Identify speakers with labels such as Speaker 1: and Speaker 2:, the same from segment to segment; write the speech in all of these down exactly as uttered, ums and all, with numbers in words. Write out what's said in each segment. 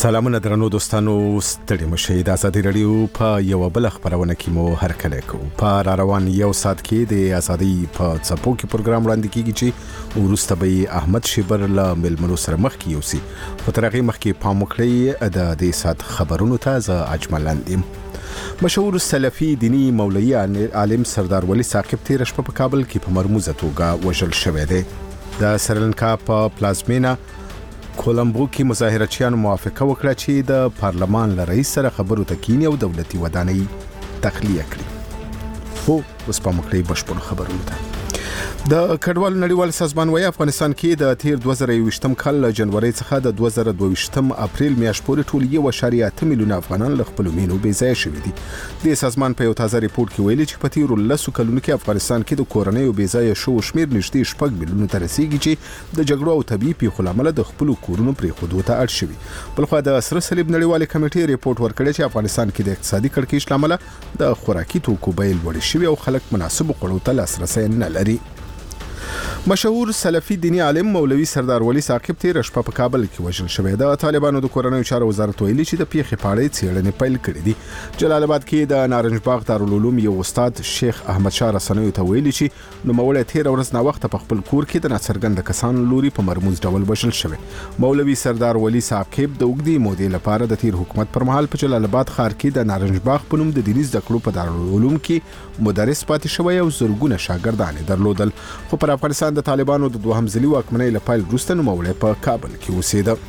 Speaker 1: سلامونه درنو دوستانو، ستړي مشئ. د ازادي رادیو په یو بل خبرونه کې مو هرکله کو په را روان یو سات کې د ازادي په څپو کې پروګرام وړاندې کیږي چې ورسته به احمد شیبر له ملمنو سره مخ کې یوسي. په ترغه مخ کې پام وکړئ د دې سات خبرونو ته ز اجملاندیم. مشهور سلفي دینی مولوی عالم سردار ولی ثاقب تیر شپه په کابل کې په مرموزه توګه وژل شوی دی. د سریلانکا په پلازمینا کولمبو کې مظاهرچیانو موافقه وکړه چې د پارلمان له رئیس سره خبرو ته کینی او دولتي ودانۍ تخلیه کړي. هو اوس په مخکې بشپړ خبرونه ده. د کډوال نړیوال سازمان وايي افغانستان کې د تیر دوه زره یوویشتم کال له جنوري څخه د دوه زره دوه ویشتم اپریل میاشت پورې ټول یو اشاریه اته میلیونه افغانان له خپل مینو بې ځای شوي دي. د سازمان په یو تازه ریپورت کې ویلي چې په تیر لسو کلونو کې افغانستان کې د کورنۍ بې ځای شو شمیر نږدې شپږ میلیونه ته رسیدي چې د جګړو او طبي پیښو لامل د خپل کورونو پرې خودو ته اړ شوي. بلخو د سره صلیب نړیوال کمیټې ریپورت ورکړی چې افغانستان کې د اقتصادي کړکېچ لامل د خوراکي توکو بیې لوړې شوي او خلک مناسب خوړو ته لاسرسي نه لري. مشهور سلفي دینی عالم مولوی سردار ولی ثاقب تیر شپه په کابل کې وژل شوی. د طالبانو د کورنۍ چارو وزارت ویلي چې د پیښې په اړه څېړنې پیل کړې دي. جلال آباد کې د نارنج باغ دارالعلوم یو استاد شیخ احمد شاه رسنیو ته ویلي چې نوموړی تیر ورځ نا وخت په خپل کور کې د ناڅرګند کسانو لوري په مرموز ډول وژل شوی. مولوی سردار ولی ثاقب د اوږدې مودې لپاره د تیر حکومت پر مهال په جلال آباد ښار کې د نارنج باغ په نوم د دیني زده کړو په دارالعلوم کې مدرس پاتې شوی او زرګونه شاګردان درلودل. خو پر افغانستان د طالبانو د دوهم ځلي واکمنۍ له پیل وروسته نوموړی په کابل کې اوسېده.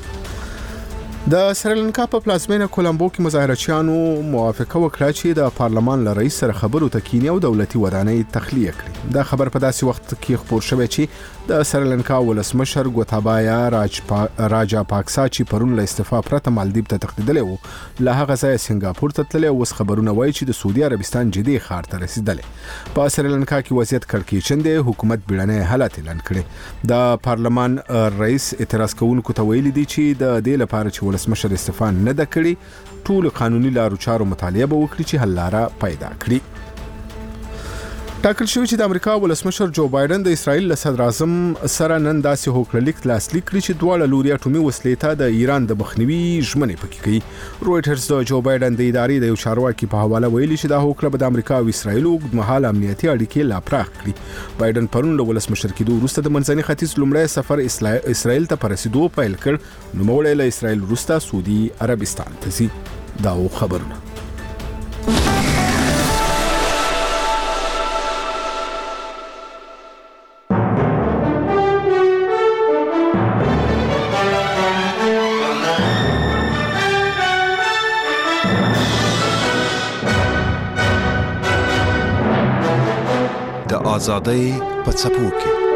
Speaker 1: د سریلانکا په پلازمینه کولمبو کې مظاهرچیانو موافقه وکړه چې د پارلمان له رئیس سره خبرو ته کینی او دولتي ودانۍ تخلیه کړي. دا خبر په داسې وخت کې خبر شوی چې د سریلانکا ولسمشر ګوتابایا راج پا... راجا پاکسا چې پرون له استعفا پرته مالدیپ ته تښتېدلی و له هغه ځایه سنگاپور ته تللی او اوس خبرونه وایي چې د سعودي عربستان جدي ښار ته رسېدلی. په سریلانکا کې وضعیت کړکېچن دی. حکومت بیړنی حالت اعلان کړی. د پارلمان رئیس اعتراض کوونکو ته ویلي دي چې د دې لپاره چې ولسمشر استعفا نه ده کړې ټول قانوني لارو چارو مطالعه به وکړي چې حل لاره پیدا کړي. ټاکل شوی چې د امریکا ولسمشر جو بایدن د اسرائیل له صدر اعظم سره نن داسې هوکړلیک لاسلیک کړي چې دواړه لوري اټومي وسلې ته د ایران د مخنیوي ژمنې پکې کوي. رويټرز د جو بایدن د ادارې د یو چارواکي په حواله ویلي چې دا هوکړه به د امریکا او اسرائیل اوږدمهاله امنیتي اړیکې لا پراخ کړي. بایدن پرون له ولسمشر کېدو وروسته د منځني ختیځ لومړی سفر اسرائیل ته په رسیدو پیل کړ. نوموړی له اسرائیل وروسته سعودي عربستان ته ځي. دا خبرونه
Speaker 2: آزادی په څپو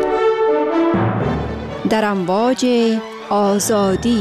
Speaker 2: کې
Speaker 3: در امواج آزادی.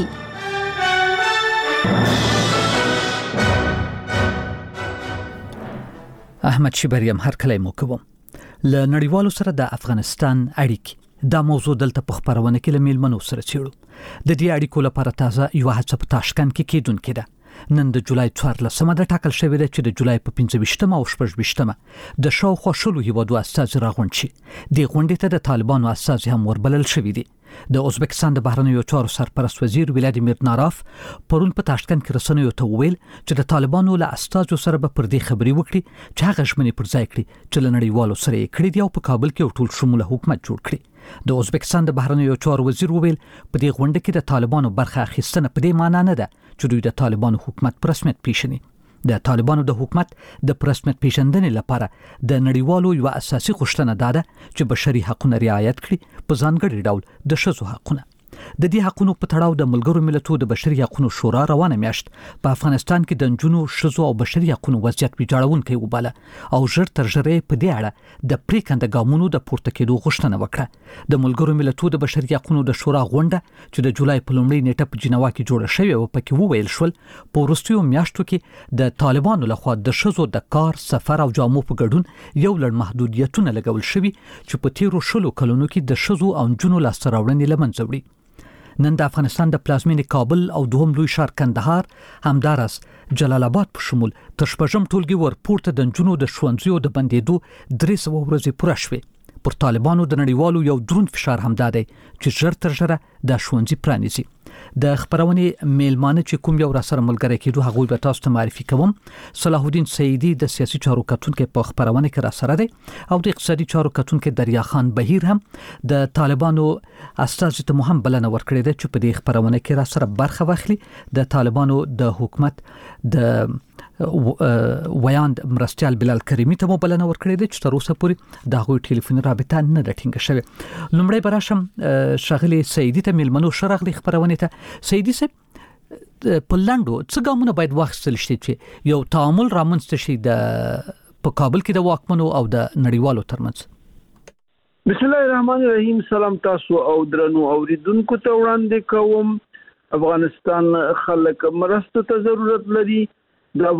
Speaker 4: احمد شیبریم هر کله مو کوم ل نړیوالو سره د افغانستان اړیکې دا موضوع دلته په خبرونه کې له میلمنو سره چیړو. د دې اړیکو لپاره تازه یو هڅه په تاشکند کې کېدونکې ده. نن د جولای څوارلسمه د ټاکل شوې ده چې د جولای په پنځه ویشتمه او شپږ ویشتمه د شاوخوا شلو هیوادو استازي راغونډ شي. د غونډې ته د طالبانو استازي هم وربلل شوي دي. د ازبکستان د بهرنیو چارو سرپرست وزیر ولادیمیر ناراف پرون په تاشکند کې رسنیو ته وویل چې د طالبانو له استازو سره به پر دې خبرې وکړي چې هغه ژمنې پر ځای کړي چې له نړیوالو سره یې کړي دي او په کابل کې ټول شموله حکومت جوړ کړي. د ازبکستان د بهرنیو چارو وزیر وویل په دې غونډه کې د طالبانو برخه اخیستنه په دې معنی نه ده چې دوی د طالبانو حکومت پر رسمیت پیژني. د طالبانو د حکومت د رسمیت پیژندنې لپاره د نړیوالو یو اساسي غوښتنه ده چې بشري حقوقونه رعایت کړي، په ځانګړي ډول د ښځو حقوقونه. د دې حقوقو په تړاو د ملګرو ملتونو د بشري حقوقو شورا روانه میاشت په افغانستان کې د نجونو، ښځو او بشري حقوقو وضعیت ویجاړونکی وباله او ژر تر ژره په دې اړه د پریکنده ګامونو د پورته کېدو غوښتنه وکړه. د ملګرو ملتونو د بشري حقوقو د شورا غونډه چې د جولای په لومړۍ نیټه په جنیوا کې جوړه شوې و پکې وویل شول په وروستیو میاشتو کې د طالبانو لخوا د ښځو د کار، سفر او جامو په ګډون یو لړ محدودیتونه لګول شوي چې په تیرو شلو کلونو کې د ښځو او نجونو لاسته راوړنې له منځه وړي. نن د افغانستان د پلازمینې کابل او دوهم لوی ښار کندهار همدارس جلال آباد په شمول تر شپږم ټولګي ورپورته د نجونو د ښوونځیو د بندېدو درې سوه ورځې پوره شوې. پر طالبانو د نړیوالو یو دروند فشار هم دادی چې ژر تر ژره د ښوونځي پرانیزي. د خبرونې میلمانه چې کوم یو را سره ملګری کېدو هغه به تاسو ته معرفي کوم. صلاح الدین سیدی د سیاسي چارو کتونکو په خبرونه کې را سره دی او د اقتصادي چارو کتونکو دریا خان بهیر هم د طالبانو استازي ته مهم بلنه ورکړې ده چې په دې خبرونه کې را سره برخه واخلي. د طالبانو د حکومت د ویاند مرستيال بلال کریمی ته بلنه ورکړې ده چې تر اوسه پورې د هغوی ټلیفوني رابطه نه ده ټینګه شوې. لومړی براشم شاغلي سیدی ته میلمنو شرغلي خبرونه ته. سیدی صاحب په لاندو څه ګامونه باید واخیستل شي چې یو تعامل رامنځته شي د په کابل کې د واکمنو او د نړیوالو ترمنځ؟
Speaker 2: بسم الله الرحمن الرحیم. سلام تاسو او درنو اوریدونکو ته وړاندې کوم. افغانستان خلک مرستو ته ضرورت لري